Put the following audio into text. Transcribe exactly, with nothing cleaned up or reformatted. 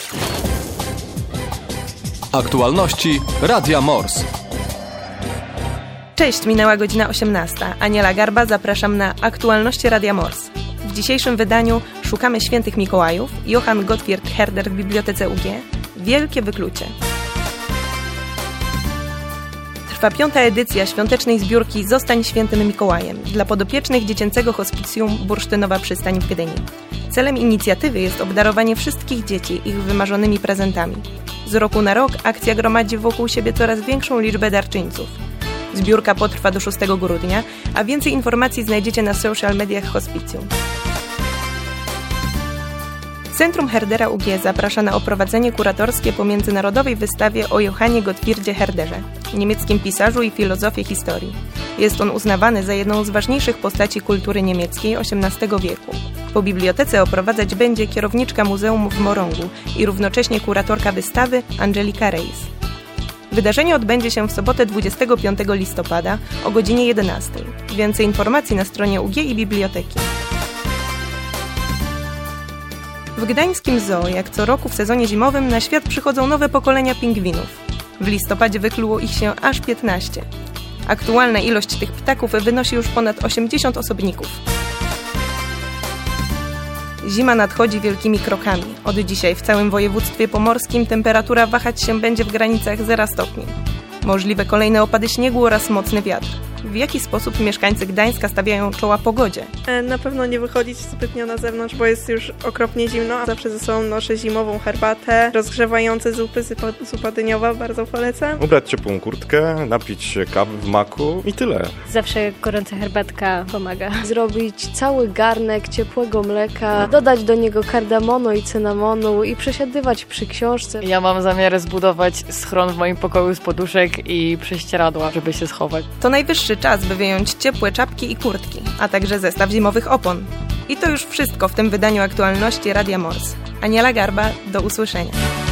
Aktualności Radia Mors. Cześć, minęła godzina osiemnasta. Aniela Garba, zapraszam na Aktualności Radia Mors. W dzisiejszym wydaniu szukamy świętych Mikołajów, Johann Gottfried Herder w Bibliotece U G, Wielkie Wyklucie. Trwa piąta edycja świątecznej zbiórki Zostań Świętym Mikołajem dla podopiecznych dziecięcego hospicjum Bursztynowa Przystań w Gdyni. Celem inicjatywy jest obdarowanie wszystkich dzieci ich wymarzonymi prezentami. Z roku na rok akcja gromadzi wokół siebie coraz większą liczbę darczyńców. Zbiórka potrwa do szóstego grudnia, a więcej informacji znajdziecie na social mediach hospicjum. Centrum Herdera U G zaprasza na oprowadzenie kuratorskie po międzynarodowej wystawie o Johannie Gottfriedzie Herderze, niemieckim pisarzu i filozofie historii. Jest on uznawany za jedną z ważniejszych postaci kultury niemieckiej osiemnastego wieku. Po bibliotece oprowadzać będzie kierowniczka muzeum w Morągu i równocześnie kuratorka wystawy Angelika Reis. Wydarzenie odbędzie się w sobotę dwudziestego piątego listopada o godzinie jedenastej. Więcej informacji na stronie U G i biblioteki. W gdańskim zoo, jak co roku w sezonie zimowym, na świat przychodzą nowe pokolenia pingwinów. W listopadzie wykluło ich się aż piętnaście. Aktualna ilość tych ptaków wynosi już ponad osiemdziesiąt osobników. Zima nadchodzi wielkimi krokami. Od dzisiaj w całym województwie pomorskim temperatura wahać się będzie w granicach zera stopni. Możliwe kolejne opady śniegu oraz mocny wiatr. W jaki sposób mieszkańcy Gdańska stawiają czoła pogodzie? Na pewno nie wychodzić zbytnio na zewnątrz, bo jest już okropnie zimno, a zawsze ze sobą noszę zimową herbatę, rozgrzewające zupy, zupa dyniowa, bardzo polecam. Ubrać ciepłą kurtkę, napić się kawy w maku i tyle. Zawsze gorąca herbatka pomaga. Zrobić cały garnek ciepłego mleka, dodać do niego kardamonu i cynamonu i przesiadywać przy książce. Ja mam zamiar zbudować schron w moim pokoju z poduszek i prześcieradła, żeby się schować. To najwyższy czas, by wyjąć ciepłe czapki i kurtki, a także zestaw zimowych opon. I to już wszystko w tym wydaniu aktualności Radia Mors. Aniela Garba, do usłyszenia.